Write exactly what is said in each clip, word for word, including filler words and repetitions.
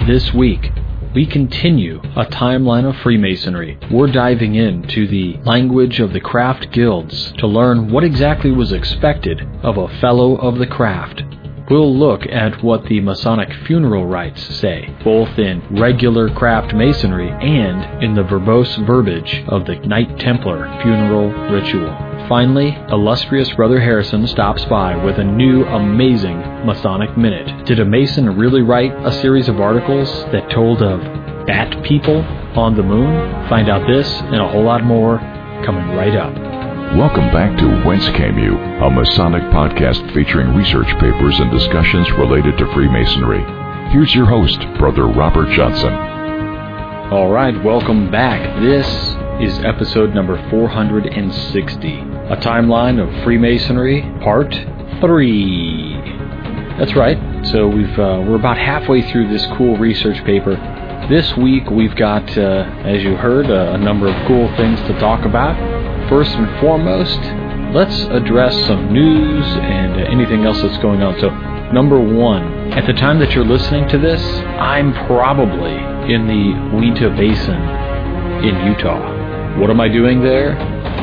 This week, we continue a timeline of Freemasonry. We're diving into the language of the craft guilds to learn what exactly was expected of a fellow of the craft. We'll look at what the Masonic funeral rites say, both in regular craft masonry and in the verbose verbiage of the Knight Templar funeral ritual. Finally, illustrious Brother Harrison stops by with a new amazing Masonic Minute. Did a Mason really write a series of articles that told of bat people on the moon? Find out this and a whole lot more coming right up. Welcome back to Whence Came You, a Masonic podcast featuring research papers and discussions related to Freemasonry. Here's your host, Brother Robert Johnson. All right, welcome back. This is episode number four hundred sixty, a timeline of Freemasonry, part three. That's right. So we've uh, we're about halfway through this cool research paper. This week we've got, uh, as you heard, uh, a number of cool things to talk about. First and foremost, let's address some news and uh, anything else that's going on. So, number one, at the time that you're listening to this, I'm probably in the Uinta Basin in Utah. What am I doing there?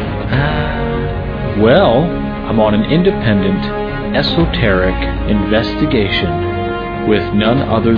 Uh, well, I'm on an independent, esoteric investigation with none other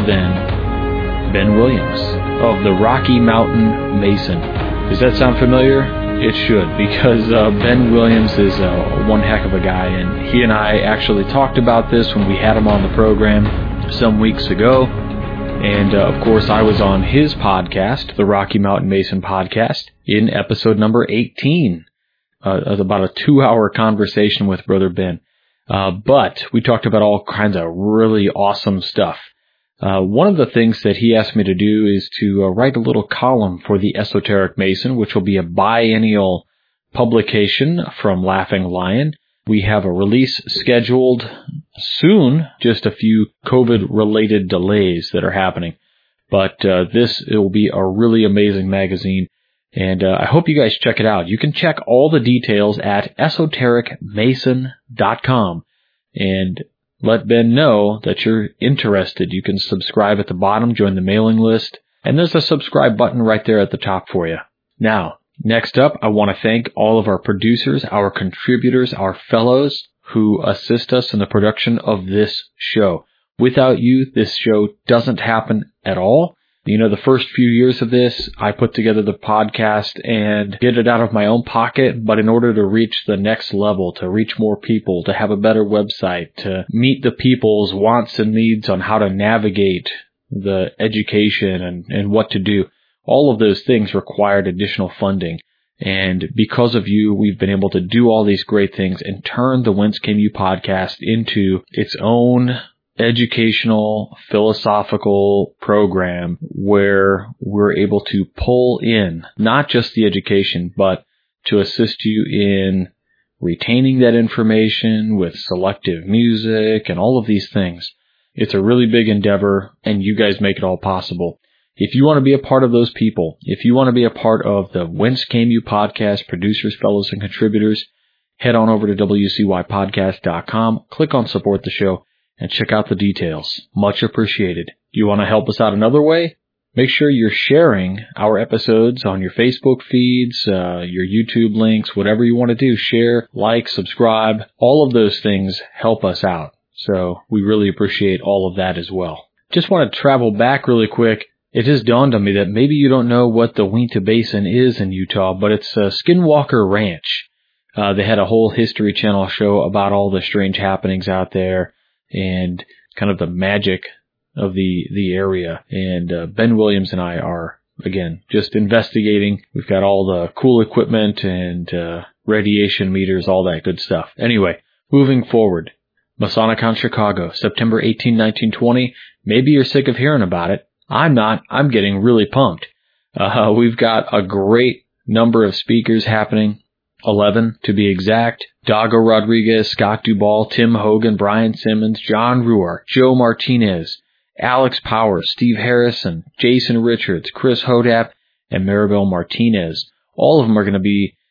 than Ben Williams of the Rocky Mountain Mason. Does that sound familiar? It should, because uh, Ben Williams is uh, one heck of a guy, and he and I actually talked about this when we had him on the program some weeks ago. And, uh, of course, I was on his podcast, the Rocky Mountain Mason podcast, in episode number eighteen. Uh, it was about a two-hour conversation with Brother Ben. Uh, but we talked about all kinds of really awesome stuff. Uh, one of the things that he asked me to do is to uh, write a little column for the Esoteric Mason, which will be a biennial publication from Laughing Lion. We have a release scheduled soon, just a few COVID-related delays that are happening. But uh, this it will be a really amazing magazine, and uh, I hope you guys check it out. You can check all the details at esoteric mason dot com, and let Ben know that you're interested. You can subscribe at the bottom, join the mailing list, and there's a subscribe button right there at the top for you. Now, next up, I want to thank all of our producers, our contributors, our fellows who assist us in the production of this show. Without you, this show doesn't happen at all. You know, the first few years of this, I put together the podcast and did it out of my own pocket, but in order to reach the next level, to reach more people, to have a better website, to meet the people's wants and needs on how to navigate the education and, and what to do, all of those things required additional funding. And because of you, we've been able to do all these great things and turn the Whence Came You podcast into its own educational, philosophical program where we're able to pull in not just the education, but to assist you in retaining that information with selective music and all of these things. It's a really big endeavor, and you guys make it all possible. If you want to be a part of those people, if you want to be a part of the Whence Came You podcast producers, fellows, and contributors, head on over to w c y podcast dot com, click on support the show, and check out the details. Much appreciated. You want to help us out another way? Make sure you're sharing our episodes on your Facebook feeds, uh, your YouTube links, whatever you want to do. Share, like, subscribe. All of those things help us out. So we really appreciate all of that as well. Just want to travel back really quick. It has dawned on me that maybe you don't know what the Uinta Basin is in Utah, but it's uh, Skinwalker Ranch. Uh, they had a whole History Channel show about all the strange happenings out there and kind of the magic of the, the area. And uh, Ben Williams and I are, again, just investigating. We've got all the cool equipment and uh, radiation meters, all that good stuff. Anyway, moving forward. Masonicon Chicago, September eighteenth, nineteen twenty. Maybe you're sick of hearing about it. I'm not. I'm getting really pumped. Uh, we've got a great number of speakers happening. eleven to be exact. Dago Rodriguez, Scott Duvall, Tim Hogan, Brian Simmons, John Ruark, Joe Martinez, Alex Powers, Steve Harrison, Jason Richards, Chris Hodap, and Maribel Martinez. All of them are going to be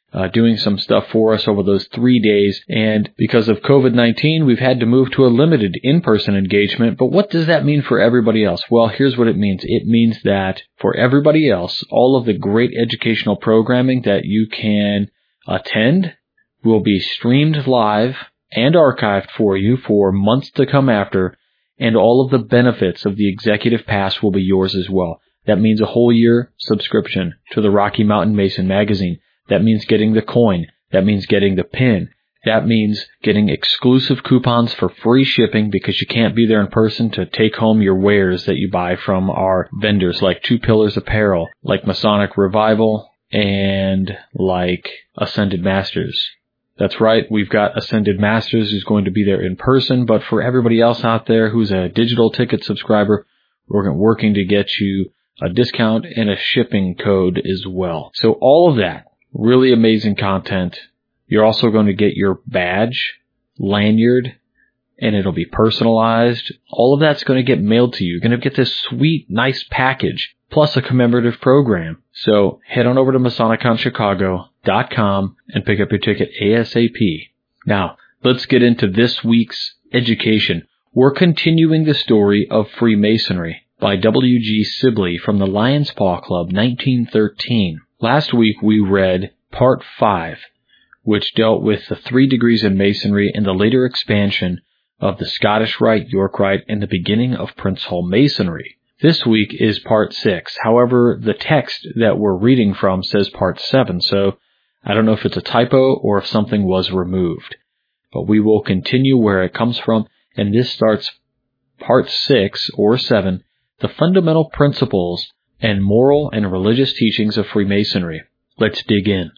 uh, doing some stuff for us over those three days. And because of COVID nineteen, we've had to move to a limited in-person engagement. But what does that mean for everybody else? Well, here's what it means. It means that for everybody else, all of the great educational programming that you can attend will be streamed live and archived for you for months to come after, and all of the benefits of the Executive Pass will be yours as well. That means a whole year subscription to the Rocky Mountain Mason magazine. That means getting the coin. That means getting the pin. That means getting exclusive coupons for free shipping because you can't be there in person to take home your wares that you buy from our vendors like Two Pillars Apparel, like Masonic Revival, and like Ascended Masters. That's right, we've got Ascended Masters who's going to be there in person, but for everybody else out there who's a digital ticket subscriber, we're working to get you a discount and a shipping code as well. So all of that, really amazing content. You're also going to get your badge, lanyard, and it'll be personalized. All of that's going to get mailed to you. You're going to get this sweet, nice package, plus a commemorative program. So head on over to Masonic Con Chicago dot com and pick up your ticket ASAP. Now, let's get into this week's education. We're continuing the story of Freemasonry by W G Sibley from the Lion's Paw Club, nineteen thirteen. Last week we read Part five, which dealt with the three degrees in Masonry and the later expansion of the Scottish Rite, York Rite, and the beginning of Prince Hall Masonry. This week is Part six. However, the text that we're reading from says Part seven, so I don't know if it's a typo or if something was removed. But we will continue where it comes from, and this starts Part six, or seven, the fundamental principles and moral and religious teachings of Freemasonry. Let's dig in.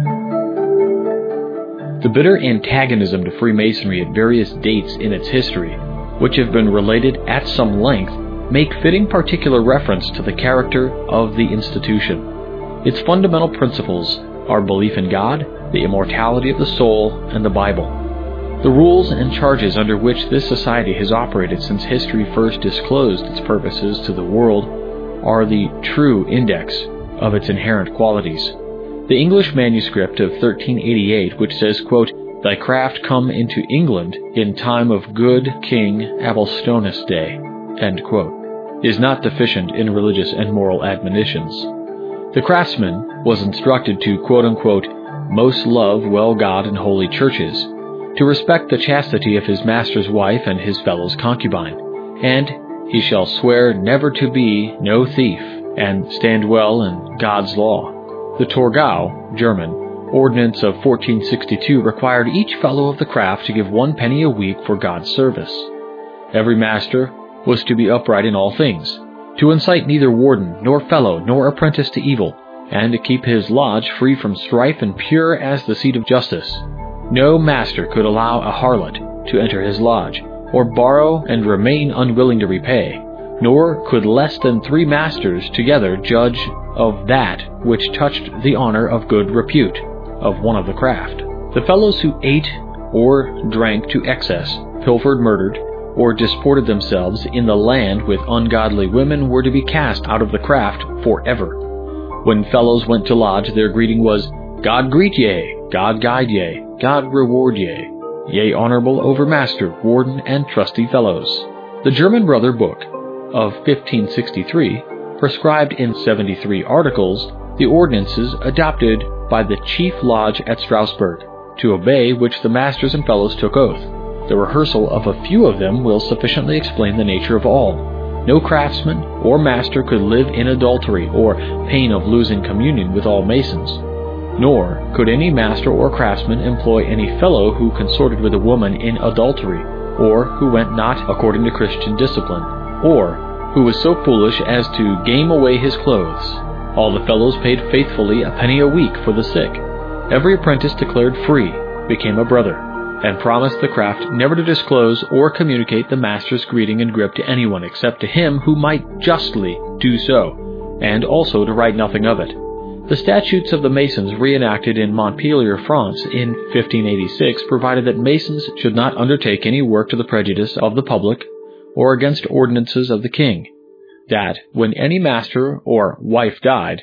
The bitter antagonism to Freemasonry at various dates in its history, which have been related at some length, make fitting particular reference to the character of the institution. Its fundamental principles are belief in God, the immortality of the soul, and the Bible. The rules and charges under which this society has operated since history first disclosed its purposes to the world are the true index of its inherent qualities. The English manuscript of thirteen eighty-eight, which says, quote, "Thy craft come into England in time of good King Abelstonis Day," end quote, is not deficient in religious and moral admonitions. The craftsman was instructed to, quote-unquote, "most love well God and holy churches," to respect the chastity of his master's wife and his fellow's concubine, and he shall swear never to be no thief, and stand well in God's law. The Torgau, German, ordinance of fourteen sixty-two required each fellow of the craft to give one penny a week for God's service. Every master was to be upright in all things, to incite neither warden, nor fellow, nor apprentice to evil, and to keep his lodge free from strife and pure as the seat of justice. No master could allow a harlot to enter his lodge, or borrow and remain unwilling to repay, nor could less than three masters together judge of that which touched the honor of good repute of one of the craft. The fellows who ate or drank to excess, pilfered, murdered, or disported themselves in the land with ungodly women were to be cast out of the craft forever. When fellows went to lodge, their greeting was, "God greet ye, God guide ye, God reward ye, yea, honorable overmaster, warden, and trusty fellows." The German Brother Book of fifteen sixty-three prescribed in seventy-three articles the ordinances adopted by the chief lodge at Strasbourg, to obey which the masters and fellows took oath. The rehearsal of a few of them will sufficiently explain the nature of all. No craftsman or master could live in adultery or pain of losing communion with all Masons. Nor could any master or craftsman employ any fellow who consorted with a woman in adultery, or who went not according to Christian discipline, or who was so foolish as to game away his clothes. All the fellows paid faithfully a penny a week for the sick. Every apprentice declared free became a brother, and promised the craft never to disclose or communicate the master's greeting and grip to anyone except to him who might justly do so, and also to write nothing of it. The statutes of the Masons reenacted in Montpellier, France in fifteen eighty-six provided that Masons should not undertake any work to the prejudice of the public or against ordinances of the king, that when any master or wife died,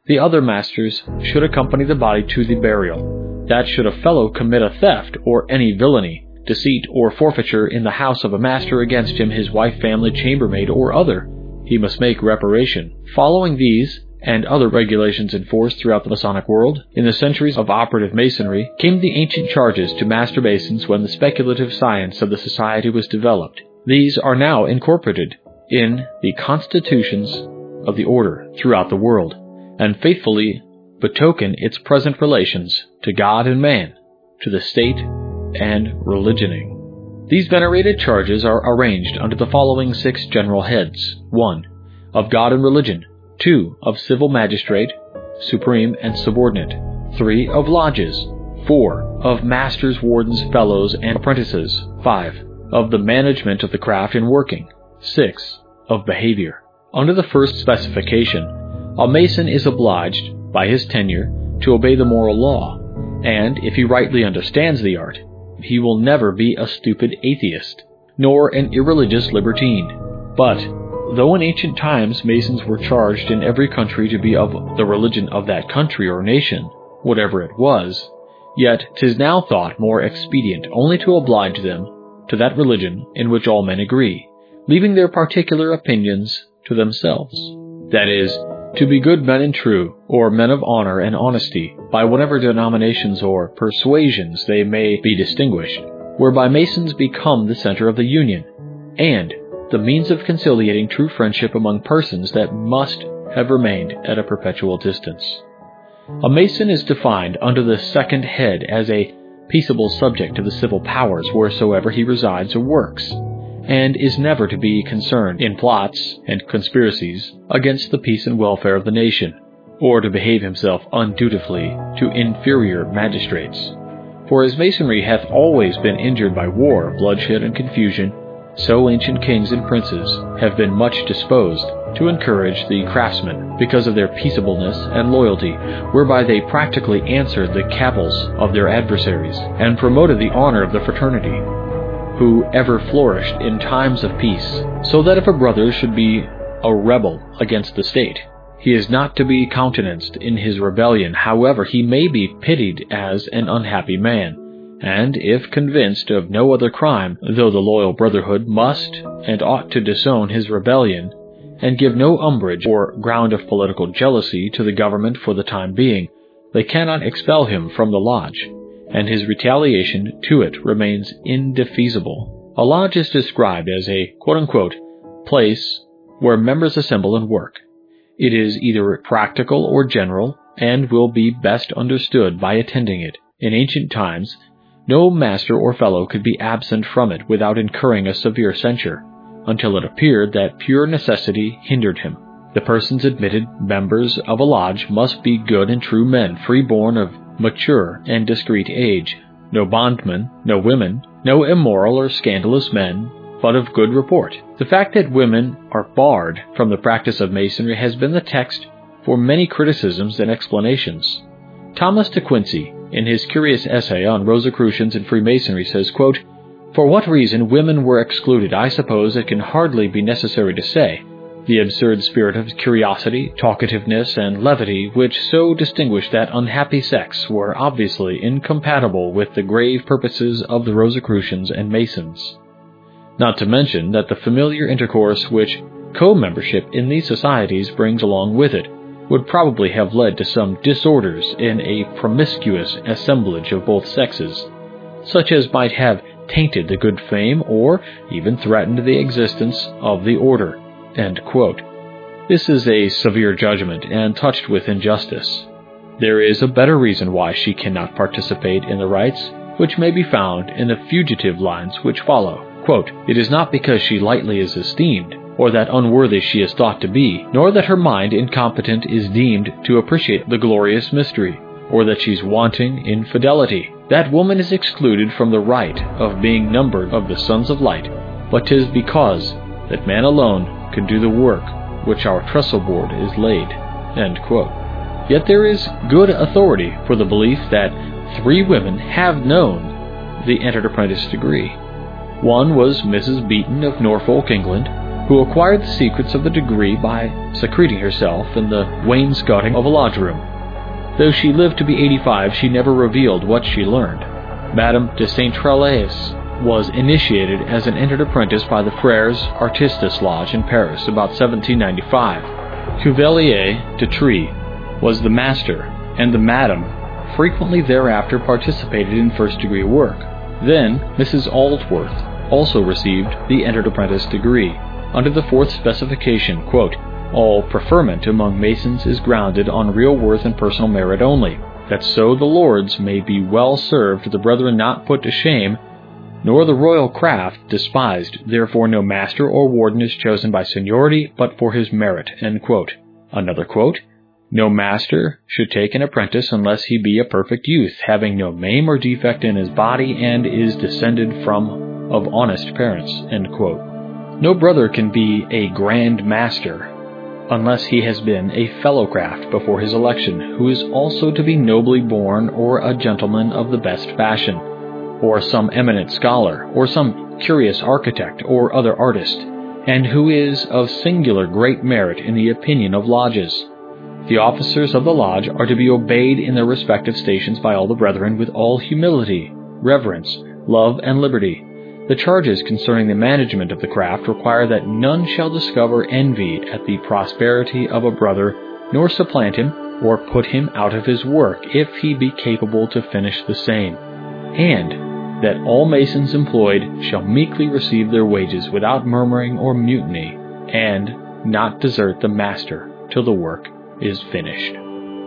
the other masters should accompany the body to the burial. That should a fellow commit a theft or any villainy, deceit, or forfeiture in the house of a master against him, his wife, family, chambermaid, or other, he must make reparation. Following these and other regulations in force throughout the Masonic world, in the centuries of operative Masonry, came the ancient charges to Master Masons when the speculative science of the society was developed. These are now incorporated in the constitutions of the order throughout the world, and faithfully betoken its present relations to God and man, to the state and religioning. These venerated charges are arranged under the following six general heads. one. Of God and religion. two. Of civil magistrate, supreme and subordinate. three. Of lodges. four. Of masters, wardens, fellows, and apprentices. five. Of the management of the craft and working. six. Of behavior. Under the first specification, a Mason is obliged, by his tenure, to obey the moral law, and if he rightly understands the art, he will never be a stupid atheist, nor an irreligious libertine. But, though in ancient times Masons were charged in every country to be of the religion of that country or nation, whatever it was, yet 'tis now thought more expedient only to oblige them to that religion in which all men agree, leaving their particular opinions to themselves. That is, to be good men and true, or men of honor and honesty, by whatever denominations or persuasions they may be distinguished, whereby Masons become the center of the union, and the means of conciliating true friendship among persons that must have remained at a perpetual distance. A Mason is defined under the second head as a peaceable subject to the civil powers wheresoever he resides or works, and is never to be concerned in plots and conspiracies against the peace and welfare of the nation, or to behave himself undutifully to inferior magistrates. For as Masonry hath always been injured by war, bloodshed, and confusion, so ancient kings and princes have been much disposed to encourage the craftsmen because of their peaceableness and loyalty, whereby they practically answered the cavils of their adversaries, and promoted the honor of the fraternity, who ever flourished in times of peace, so that if a brother should be a rebel against the state, he is not to be countenanced in his rebellion, however he may be pitied as an unhappy man, and if convinced of no other crime, though the loyal brotherhood must and ought to disown his rebellion, and give no umbrage or ground of political jealousy to the government for the time being, they cannot expel him from the lodge, and his retaliation to it remains indefeasible. A lodge is described as a quote-unquote place where members assemble and work. It is either practical or general, and will be best understood by attending it. In ancient times, no master or fellow could be absent from it without incurring a severe censure, until it appeared that pure necessity hindered him. The persons admitted members of a lodge must be good and true men, free-born of mature and discreet age, no bondmen, no women, no immoral or scandalous men, but of good report. The fact that women are barred from the practice of Masonry has been the text for many criticisms and explanations. Thomas de Quincey, in his curious essay on Rosicrucians and Freemasonry, says, quote, "For what reason women were excluded, I suppose it can hardly be necessary to say. The absurd spirit of curiosity, talkativeness, and levity which so distinguished that unhappy sex were obviously incompatible with the grave purposes of the Rosicrucians and Masons. Not to mention that the familiar intercourse which co-membership in these societies brings along with it would probably have led to some disorders in a promiscuous assemblage of both sexes, such as might have tainted the good fame or even threatened the existence of the order." End quote. This is a severe judgment and touched with injustice. There is a better reason why she cannot participate in the rites, which may be found in the fugitive lines which follow. Quote, "It is not because she lightly is esteemed, or that unworthy she is thought to be, nor that her mind incompetent is deemed to appreciate the glorious mystery, or that she's wanting in fidelity. That woman is excluded from the right of being numbered of the sons of light, but 'tis because that man alone can do the work which our trestle board is laid." End quote. Yet there is good authority for the belief that three women have known the entered apprentice degree. One was Missus Beaton of Norfolk, England, who acquired the secrets of the degree by secreting herself in the wainscoting of a lodge room. Though she lived to be eighty-five, she never revealed what she learned. Madame de Saint Trelais was initiated as an entered apprentice by the Frères Artistes Lodge in Paris about seventeen ninety-five. Cuvelier de Trie was the master, and the Madame frequently thereafter participated in first-degree work. Then Missus Aldworth also received the entered apprentice degree, under the fourth specification, quote, "All preferment among Masons is grounded on real worth and personal merit only, that so the lords may be well served, the brethren not put to shame, nor the royal craft despised. Therefore no master or warden is chosen by seniority, but for his merit." End quote. Another quote, "No master should take an apprentice unless he be a perfect youth, having no maim or defect in his body, and is descended from of honest parents." End quote. No brother can be a grand master unless he has been a fellowcraft before his election, who is also to be nobly born, or a gentleman of the best fashion, or some eminent scholar, or some curious architect, or other artist, and who is of singular great merit in the opinion of lodges. The officers of the lodge are to be obeyed in their respective stations by all the brethren with all humility, reverence, love, and liberty. The charges concerning the management of the craft require that none shall discover envy at the prosperity of a brother, nor supplant him, or put him out of his work, if he be capable to finish the same, and that all masons employed shall meekly receive their wages without murmuring or mutiny, and not desert the master till the work is finished.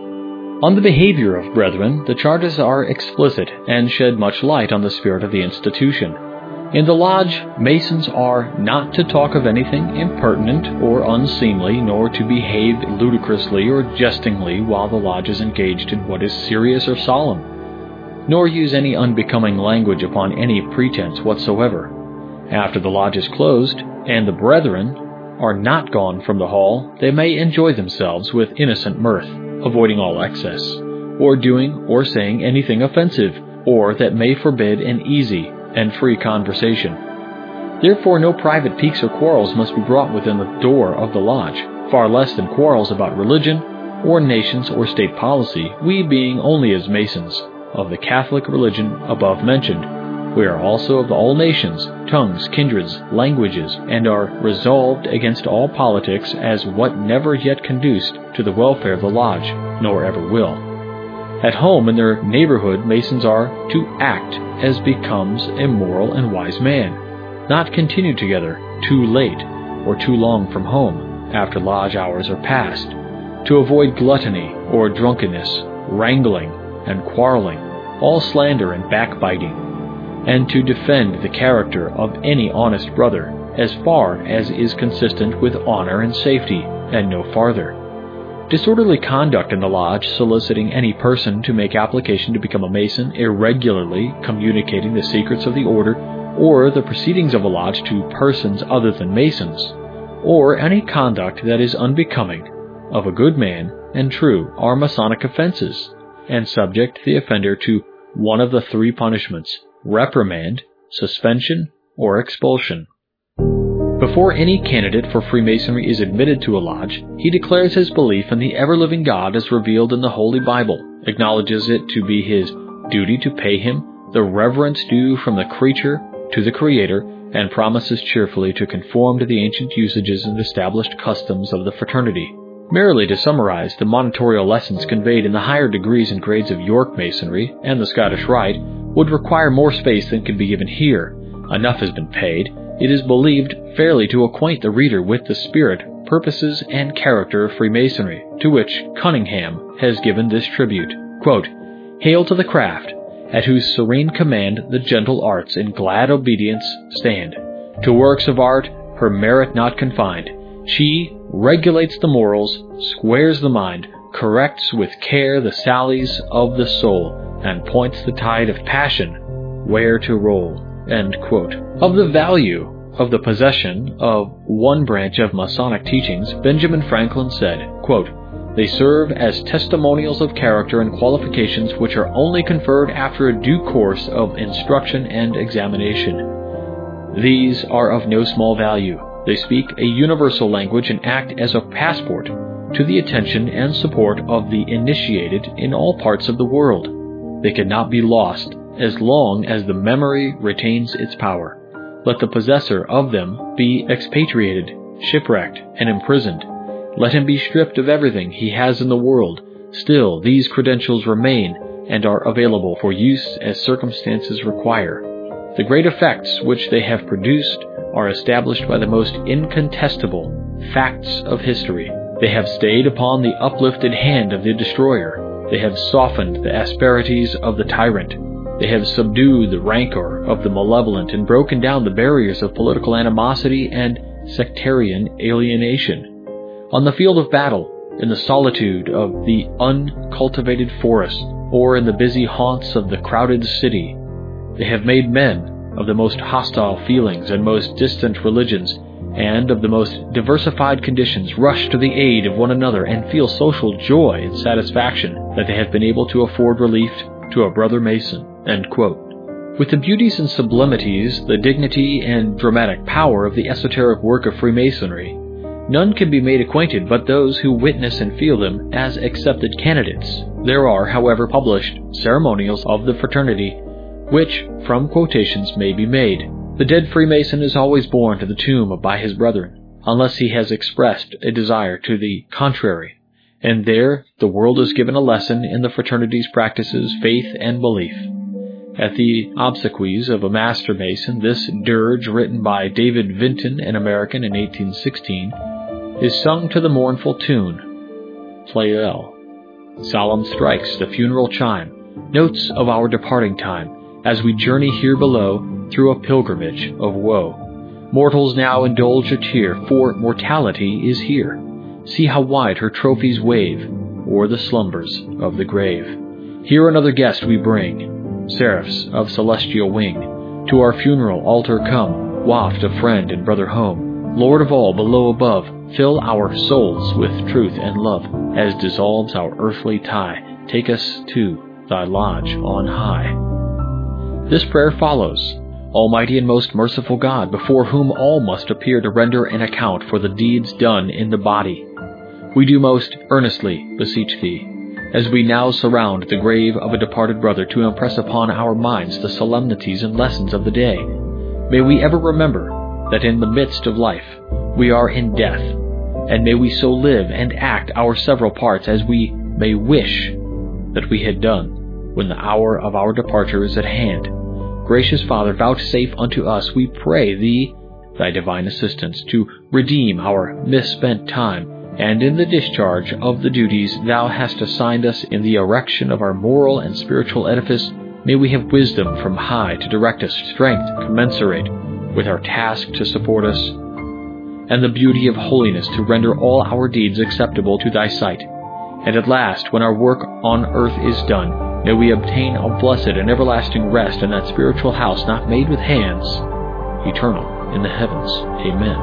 On the behavior of brethren, the charges are explicit and shed much light on the spirit of the institution. In the lodge, masons are not to talk of anything impertinent or unseemly, nor to behave ludicrously or jestingly while the lodge is engaged in what is serious or solemn, nor use any unbecoming language upon any pretense whatsoever. After the lodge is closed, and the brethren are not gone from the hall, they may enjoy themselves with innocent mirth, avoiding all excess, or doing or saying anything offensive, or that may forbid an easy and free conversation. Therefore no private piques or quarrels must be brought within the door of the lodge, far less than quarrels about religion, or nations, or state policy, we being only as Masons of the Catholic religion above mentioned. We are also of all nations, tongues, kindreds, languages, and are resolved against all politics as what never yet conduced to the welfare of the lodge, nor ever will. At home in their neighborhood, Masons are to act as becomes a moral and wise man, not continue together too late or too long from home after lodge hours are past, to avoid gluttony or drunkenness, wrangling and quarreling, all slander and backbiting, and to defend the character of any honest brother as far as is consistent with honor and safety, and no farther. Disorderly conduct in the lodge, soliciting any person to make application to become a Mason, irregularly communicating the secrets of the order or the proceedings of a lodge to persons other than Masons, or any conduct that is unbecoming of a good man and true, are Masonic offenses, and subject the offender to one of the three punishments: reprimand, suspension, or expulsion. Before any candidate for Freemasonry is admitted to a lodge, he declares his belief in the ever-living God as revealed in the Holy Bible, acknowledges it to be his duty to pay him the reverence due from the creature to the Creator, and promises cheerfully to conform to the ancient usages and established customs of the fraternity. Merely to summarize, the monitorial lessons conveyed in the higher degrees and grades of York Masonry and the Scottish Rite would require more space than can be given here. Enough has been paid, it is believed, fairly to acquaint the reader with the spirit, purposes, and character of Freemasonry, to which Cunningham has given this tribute. Quote, "Hail to the craft, at whose serene command the gentle arts in glad obedience stand. To works of art her merit not confined. She regulates the morals, squares the mind, corrects with care the sallies of the soul, and points the tide of passion where to roll." End quote. Of the value of the possession of one branch of Masonic teachings, Benjamin Franklin said, quote, "They serve as testimonials of character and qualifications which are only conferred after a due course of instruction and examination. These are of no small value. They speak a universal language and act as a passport to the attention and support of the initiated in all parts of the world. They cannot be lost as long as the memory retains its power. Let the possessor of them be expatriated, shipwrecked, and imprisoned. Let him be stripped of everything he has in the world. Still, these credentials remain and are available for use as circumstances require. The great effects which they have produced are established by the most incontestable facts of history. They have stayed upon the uplifted hand of the destroyer. They have softened the asperities of the tyrant. They have subdued the rancor of the malevolent and broken down the barriers of political animosity and sectarian alienation. On the field of battle, in the solitude of the uncultivated forest, or in the busy haunts of the crowded city, they have made men of the most hostile feelings and most distant religions, and of the most diversified conditions rush to the aid of one another and feel social joy and satisfaction that they have been able to afford relief to a brother Mason." End quote. With the beauties and sublimities, the dignity and dramatic power of the esoteric work of Freemasonry, none can be made acquainted but those who witness and feel them as accepted candidates. There are, however, published ceremonials of the fraternity, which, from quotations, may be made. The dead Freemason is always borne to the tomb by his brethren, unless he has expressed a desire to the contrary, and there the world is given a lesson in the fraternity's practices, faith, and belief. At the obsequies of a Master Mason, this dirge, written by David Vinton, an American, in eighteen sixteen, is sung to the mournful tune, Pleyel. Solemn strikes the funeral chime, notes of our departing time, as we journey here below through a pilgrimage of woe. Mortals now indulge a tear, for mortality is here. See how wide her trophies wave o'er the slumbers of the grave. Here another guest we bring, seraphs of celestial wing, to our funeral altar come, waft a friend and brother home. Lord of all, below above, fill our souls with truth and love, as dissolves our earthly tie. Take us to thy lodge on high. This prayer follows: Almighty and most merciful God, before whom all must appear to render an account for the deeds done in the body, we do most earnestly beseech thee, as we now surround the grave of a departed brother, to impress upon our minds the solemnities and lessons of the day. May we ever remember that in the midst of life we are in death, and may we so live and act our several parts as we may wish that we had done when the hour of our departure is at hand. Gracious Father, vouchsafe unto us, we pray thee, thy divine assistance, to redeem our misspent time, and in the discharge of the duties thou hast assigned us in the erection of our moral and spiritual edifice, may we have wisdom from high to direct us, strength commensurate with our task to support us, and the beauty of holiness to render all our deeds acceptable to thy sight. And at last, when our work on earth is done, may we obtain a blessed and everlasting rest in that spiritual house not made with hands, eternal in the heavens. Amen.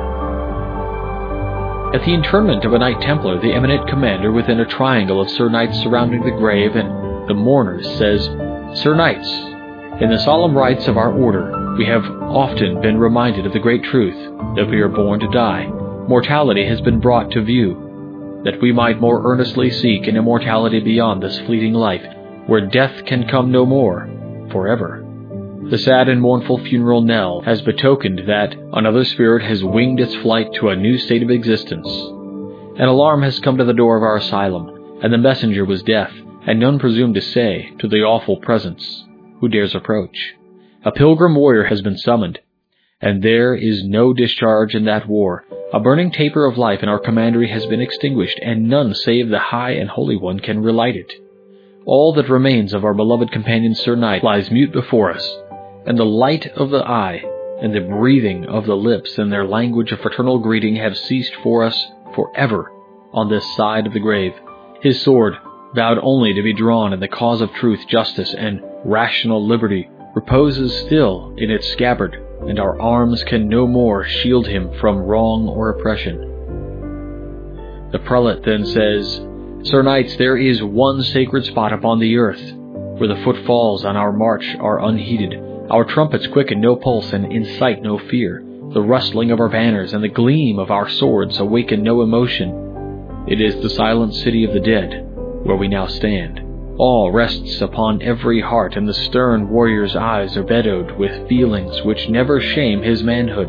At the interment of a Knight Templar, the eminent commander, within a triangle of Sir Knights surrounding the grave and the mourners, says, "Sir Knights, in the solemn rites of our order, we have often been reminded of the great truth that we are born to die. Mortality has been brought to view, that we might more earnestly seek an immortality beyond this fleeting life, where death can come no more, forever. The sad and mournful funeral knell has betokened that another spirit has winged its flight to a new state of existence. An alarm has come to the door of our asylum, and the messenger was deaf, and none presumed to say to the awful presence, who dares approach? A pilgrim warrior has been summoned, and there is no discharge in that war. A burning taper of life in our commandery has been extinguished, and none save the High and Holy One can relight it. All that remains of our beloved companion Sir Knight lies mute before us, and the light of the eye and the breathing of the lips and their language of fraternal greeting have ceased for us forever on this side of the grave. His sword, vowed only to be drawn in the cause of truth, justice, and rational liberty, reposes still in its scabbard, and our arms can no more shield him from wrong or oppression." The prelate then says, "Sir Knights, there is one sacred spot upon the earth, where the footfalls on our march are unheeded. Our trumpets quicken no pulse and incite no fear. The rustling of our banners and the gleam of our swords awaken no emotion. It is the silent city of the dead, where we now stand. All rests upon every heart, and the stern warrior's eyes are bedewed with feelings which never shame his manhood.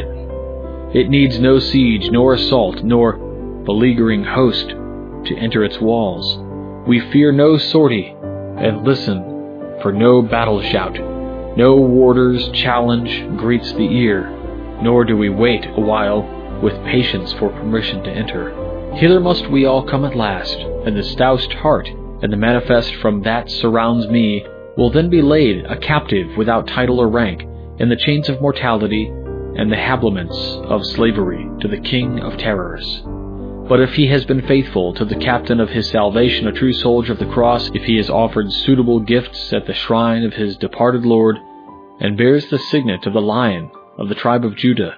It needs no siege, nor assault, nor beleaguering host to enter its walls. We fear no sortie, and listen for no battle shout. No warder's challenge greets the ear, nor do we wait a while with patience for permission to enter. Hither must we all come at last, and the stoutest heart and the manifest from that surrounds me will then be laid a captive without title or rank in the chains of mortality and the habiliments of slavery to the King of Terrors. But if he has been faithful to the captain of his salvation, a true soldier of the cross, if he has offered suitable gifts at the shrine of his departed Lord, and bears the signet of the Lion of the tribe of Judah,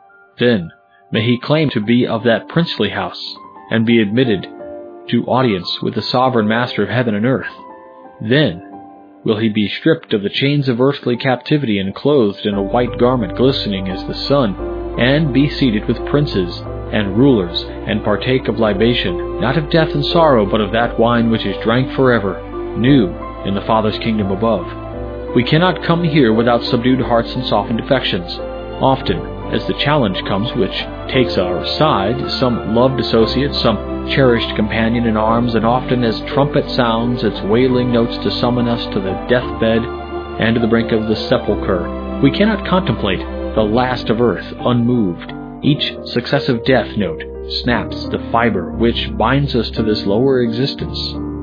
then may he claim to be of that princely house, and be admitted to audience with the sovereign master of heaven and earth. Then will he be stripped of the chains of earthly captivity and clothed in a white garment glistening as the sun, and be seated with princes and rulers, and partake of libation, not of death and sorrow, but of that wine which is drank forever, new in the Father's kingdom above. We cannot come here without subdued hearts and softened affections. Often, as the challenge comes which takes our side, some loved associate, some cherished companion in arms, and often as trumpet sounds its wailing notes to summon us to the deathbed and to the brink of the sepulchre, we cannot contemplate the last of earth unmoved. Each successive death note snaps the fiber which binds us to this lower existence,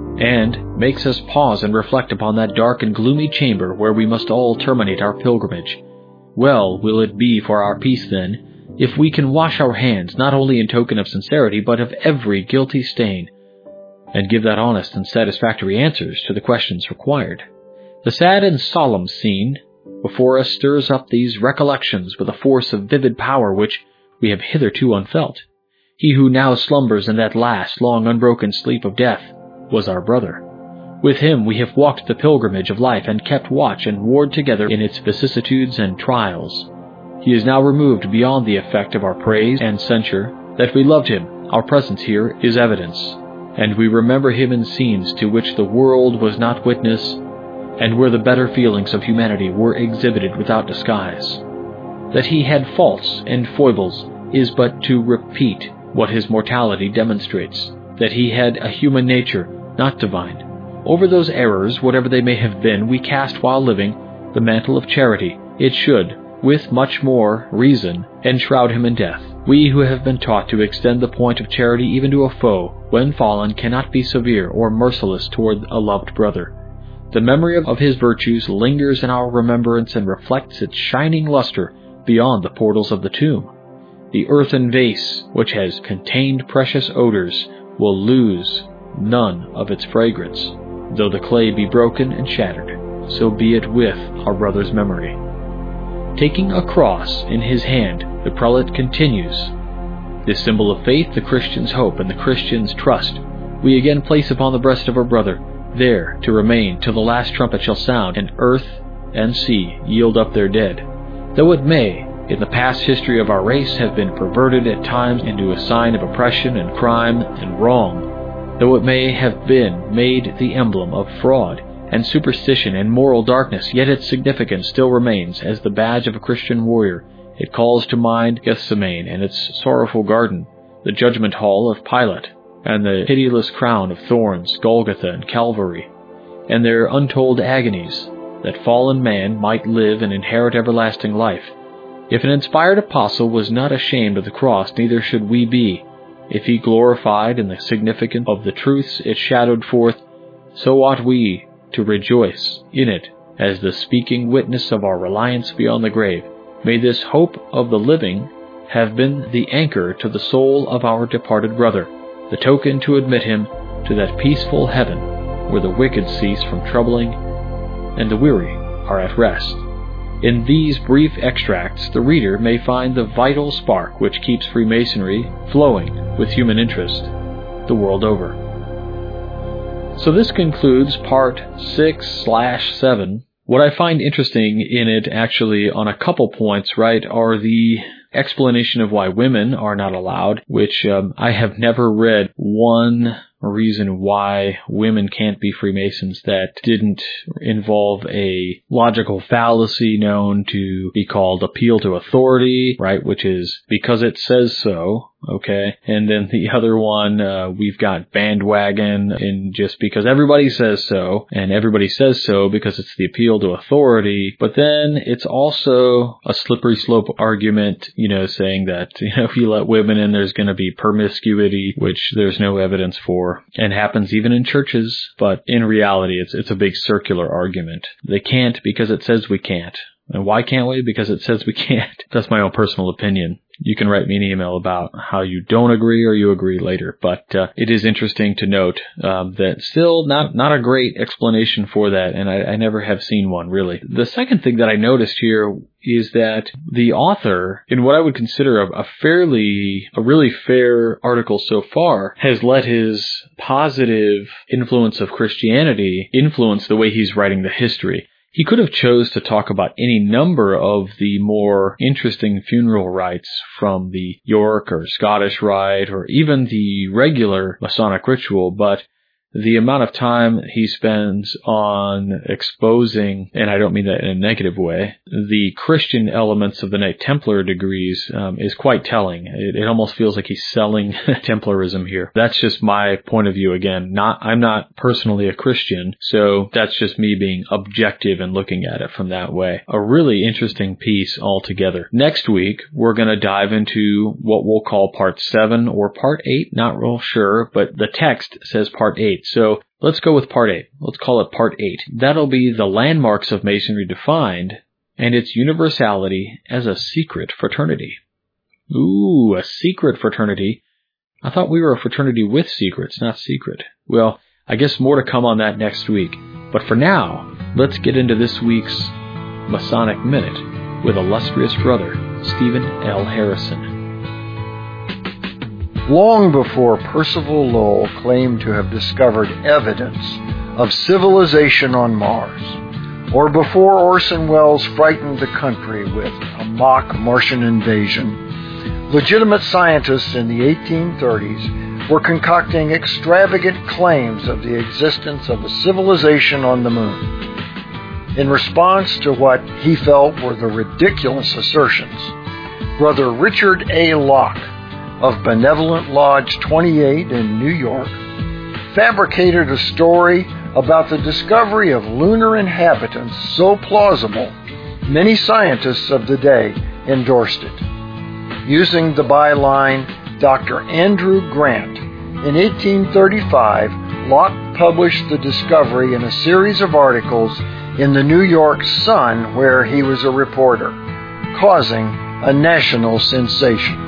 and makes us pause and reflect upon that dark and gloomy chamber where we must all terminate our pilgrimage. Well will it be for our peace, then, if we can wash our hands not only in token of sincerity, but of every guilty stain, and give that honest and satisfactory answers to the questions required. The sad and solemn scene before us stirs up these recollections with a force of vivid power which we have hitherto unfelt. He who now slumbers in that last, long, unbroken sleep of death was our brother. With him we have walked the pilgrimage of life and kept watch and ward together in its vicissitudes and trials. He is now removed beyond the effect of our praise and censure. That we loved him, our presence here, is evidence, and we remember him in scenes to which the world was not witness, and where the better feelings of humanity were exhibited without disguise. That he had faults and foibles is but to repeat what his mortality demonstrates, that he had a human nature, not divine. Over those errors, whatever they may have been, we cast while living the mantle of charity. It should, with much more reason, enshroud him in death. We who have been taught to extend the point of charity even to a foe, when fallen, cannot be severe or merciless toward a loved brother. The memory of his virtues lingers in our remembrance and reflects its shining luster beyond the portals of the tomb. The earthen vase, which has contained precious odors, will lose none of its fragrance. Though the clay be broken and shattered, so be it with our brother's memory. Taking a cross in his hand, the prelate continues, "This symbol of faith, the Christian's hope, and the Christian's trust, we again place upon the breast of our brother, there to remain till the last trumpet shall sound, and earth and sea yield up their dead. Though it may, in the past history of our race, have been perverted at times into a sign of oppression and crime and wrong, though it may have been made the emblem of fraud and superstition and moral darkness, yet its significance still remains as the badge of a Christian warrior. It calls to mind Gethsemane and its sorrowful garden, the judgment hall of Pilate, and the pitiless crown of thorns, Golgotha and Calvary, and their untold agonies, that fallen man might live and inherit everlasting life. If an inspired apostle was not ashamed of the cross, neither should we be. If he glorified in the significance of the truths it shadowed forth, so ought we to rejoice in it as the speaking witness of our reliance beyond the grave. May this hope of the living have been the anchor to the soul of our departed brother, the token to admit him to that peaceful heaven where the wicked cease from troubling and the weary are at rest." In these brief extracts, the reader may find the vital spark which keeps Freemasonry flowing with human interest the world over. So this concludes part six slash seven. What I find interesting in it, actually, on a couple points, right, are the explanation of why women are not allowed, which um, I have never read one reason why women can't be Freemasons that didn't involve a logical fallacy known to be called appeal to authority, right, which is because it says so. Okay, and then the other one, uh, we've got bandwagon, and just because everybody says so, and everybody says so because it's the appeal to authority, but then it's also a slippery slope argument, you know, saying that, you know, if you let women in, there's going to be promiscuity, which there's no evidence for, and happens even in churches, but in reality, it's it's a big circular argument. They can't because it says we can't. And why can't we? Because it says we can't. That's my own personal opinion. You can write me an email about how you don't agree or you agree later. But uh, it is interesting to note um, that still not, not a great explanation for that, and I, I never have seen one, really. The second thing that I noticed here is that the author, in what I would consider a, a fairly, a really fair article so far, has let his positive influence of Christianity influence the way he's writing the history. He could have chose to talk about any number of the more interesting funeral rites from the York or Scottish rite or even the regular Masonic ritual, but the amount of time he spends on exposing, and I don't mean that in a negative way, the Christian elements of the Knight Templar degrees um, is quite telling. It, it almost feels like he's selling Templarism here. That's just my point of view. Again, not I'm not personally a Christian, so that's just me being objective and looking at it from that way. A really interesting piece altogether. Next week, we're going to dive into what we'll call Part seven or Part eight, not real sure, but the text says Part eight. So let's go with Part eight. Let's call it Part eight. That'll be the landmarks of Masonry defined and its universality as a secret fraternity. Ooh, a secret fraternity. I thought we were a fraternity with secrets, not secret. Well, I guess more to come on that next week. But for now, let's get into this week's Masonic Minute with illustrious brother Stephen L. Harrison. Long before Percival Lowell claimed to have discovered evidence of civilization on Mars, or before Orson Welles frightened the country with a mock Martian invasion, legitimate scientists in the eighteen thirties were concocting extravagant claims of the existence of a civilization on the moon. In response to what he felt were the ridiculous assertions, Brother Richard A. Locke of Benevolent Lodge twenty-eight in New York fabricated a story about the discovery of lunar inhabitants so plausible, many scientists of the day endorsed it. Using the byline Doctor Andrew Grant, in eighteen thirty-five, Locke published the discovery in a series of articles in the New York Sun, where he was a reporter, causing a national sensation.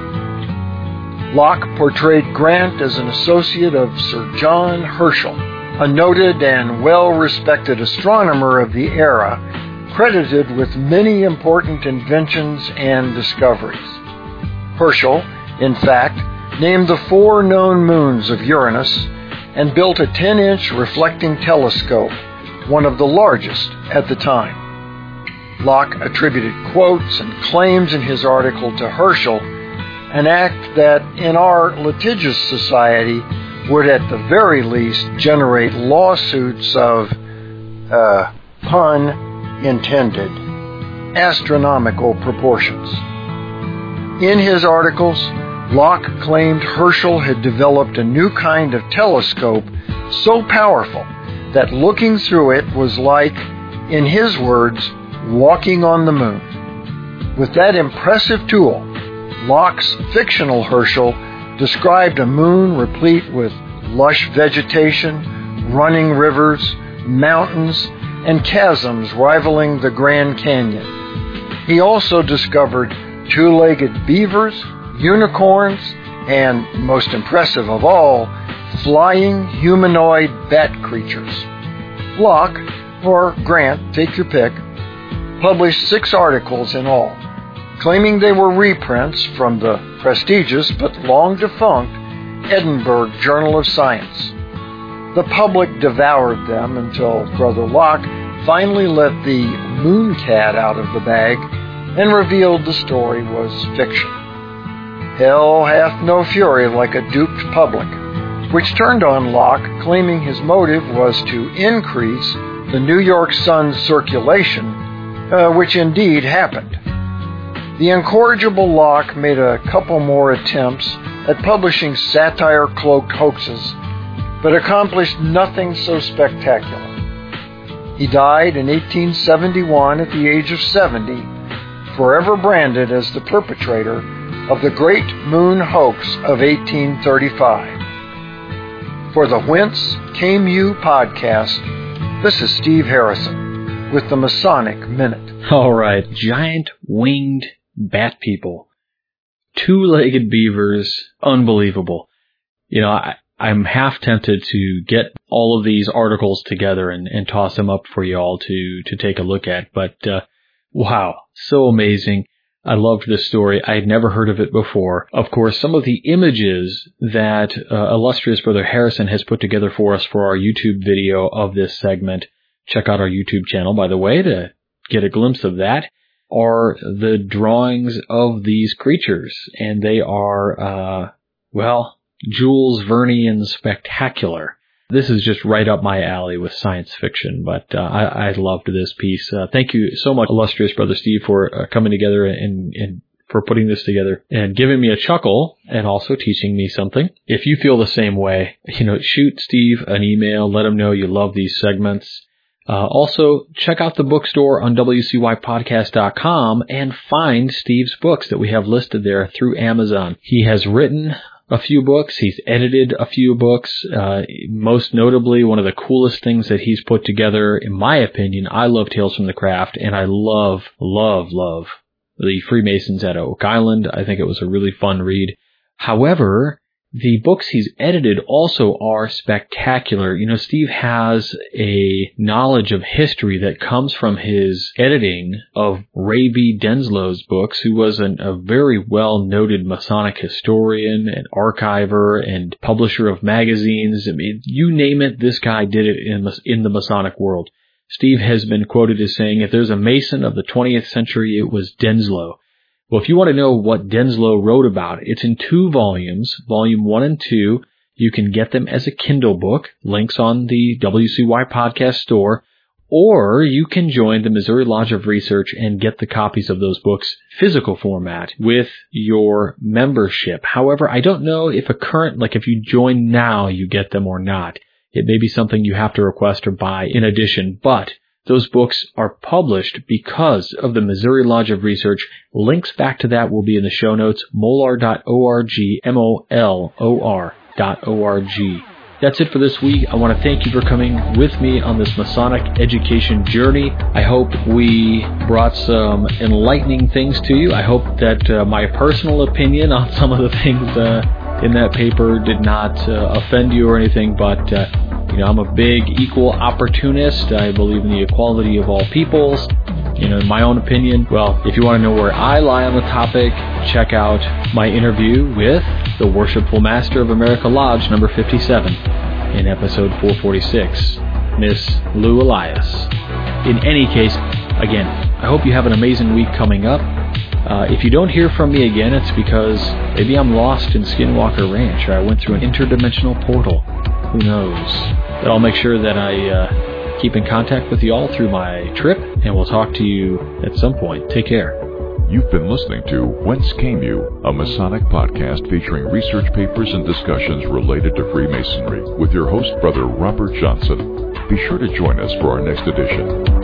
Locke portrayed Grant as an associate of Sir John Herschel, a noted and well-respected astronomer of the era, credited with many important inventions and discoveries. Herschel, in fact, named the four known moons of Uranus and built a ten-inch reflecting telescope, one of the largest at the time. Locke attributed quotes and claims in his article to Herschel, an act that in our litigious society would at the very least generate lawsuits of, uh, pun intended, astronomical proportions. In his articles, Locke claimed Herschel had developed a new kind of telescope so powerful that looking through it was like, in his words, walking on the moon. With that impressive tool, Locke's fictional Herschel described a moon replete with lush vegetation, running rivers, mountains, and chasms rivaling the Grand Canyon. He also discovered two-legged beavers, unicorns, and, most impressive of all, flying humanoid bat creatures. Locke, or Grant, take your pick, published six articles in all, claiming they were reprints from the prestigious but long-defunct Edinburgh Journal of Science. The public devoured them until Brother Locke finally let the moon cat out of the bag and revealed the story was fiction. Hell hath no fury like a duped public, which turned on Locke, claiming his motive was to increase the New York Sun's circulation, uh, which indeed happened. The incorrigible Locke made a couple more attempts at publishing satire-cloaked hoaxes, but accomplished nothing so spectacular. He died in eighteen seventy-one at the age of seventy, forever branded as the perpetrator of the Great Moon Hoax of eighteen thirty-five. For the Whence Came You podcast, this is Steve Harrison with the Masonic Minute. All right, giant winged bat people, two-legged beavers, unbelievable. You know, I, I'm half tempted to get all of these articles together and, and toss them up for you all to, to take a look at, but uh, wow, so amazing. I loved this story. I had never heard of it before. Of course, some of the images that uh, illustrious Brother Harrison has put together for us for our YouTube video of this segment, check out our YouTube channel, by the way, to get a glimpse of that, are the drawings of these creatures. And they are, uh, well, Jules Vernean spectacular. This is just right up my alley with science fiction, but uh, I, I loved this piece. Uh, thank you so much, illustrious Brother Steve, for uh, coming together and, and for putting this together and giving me a chuckle and also teaching me something. If you feel the same way, you know, shoot Steve an email. Let him know you love these segments. Uh, also, check out the bookstore on W C Y podcast dot com and find Steve's books that we have listed there through Amazon. He has written a few books. He's edited a few books. Uh, most notably, one of the coolest things that he's put together, in my opinion, I love Tales from the Craft, and I love, love, love the Freemasons at Oak Island. I think it was a really fun read. However, the books he's edited also are spectacular. You know, Steve has a knowledge of history that comes from his editing of Ray B. Denslow's books, who was an, a very well-noted Masonic historian and archiver and publisher of magazines. I mean, you name it, this guy did it in, in the Masonic world. Steve has been quoted as saying, if there's a Mason of the twentieth century, it was Denslow. Well, if you want to know what Denslow wrote about, it's in two volumes, volume one and two. You can get them as a Kindle book, links on the W C Y podcast store, or you can join the Missouri Lodge of Research and get the copies of those books physical format with your membership. However, I don't know if a current, like if you join now, you get them or not. It may be something you have to request or buy in addition, but those books are published because of the Missouri Lodge of Research. Links back to that will be in the show notes, molar dot org, M O L O R dot O R G. That's it for this week. I want to thank you for coming with me on this Masonic education journey. I hope we brought some enlightening things to you. I hope that uh, my personal opinion on some of the things uh, in that paper did not uh, offend you or anything, but uh, you know, I'm a big equal opportunist. I believe in the equality of all peoples. You know, in my own opinion, well, if you want to know where I lie on the topic, check out my interview with the Worshipful Master of America Lodge number fifty-seven in episode four forty-six, Miss Lou Elias. In any case, again, I hope you have an amazing week coming up. Uh, if you don't hear from me again, it's because maybe I'm lost in Skinwalker Ranch, or I went through an interdimensional portal. Who knows? But I'll make sure that I uh, keep in contact with you all through my trip, and we'll talk to you at some point. Take care. You've been listening to Whence Came You, a Masonic podcast featuring research papers and discussions related to Freemasonry, with your host, Brother Robert Johnson. Be sure to join us for our next edition.